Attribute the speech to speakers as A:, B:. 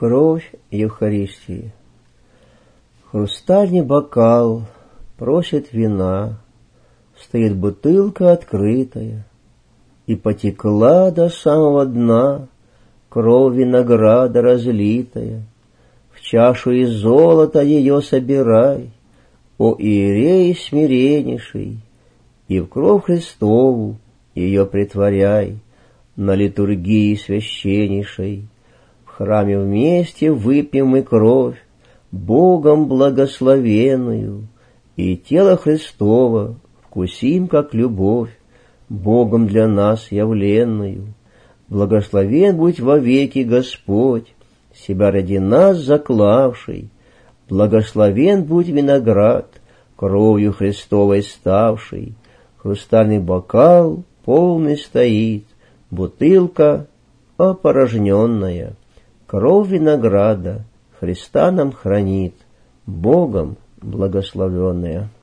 A: Кровь Евхаристии. Хрустальный бокал просит вина, стоит бутылка открытая, и потекла до самого дна кровь винограда разлитая. В чашу из золота ее собирай, о иерей смиреннейший, и в кровь Христову ее претворяй на литургии священнейшей. В храме вместе выпьем мы кровь, Богом благословенную, и тело Христово вкусим, как любовь, Богом для нас явленную. Благословен будь вовеки Господь, себя ради нас заклавший. Благословен будь виноград, кровью Христовой ставший. Хрустальный бокал полный стоит, бутылка опорожненная. Кровь винограда Христа нам хранит, Богом благословенная.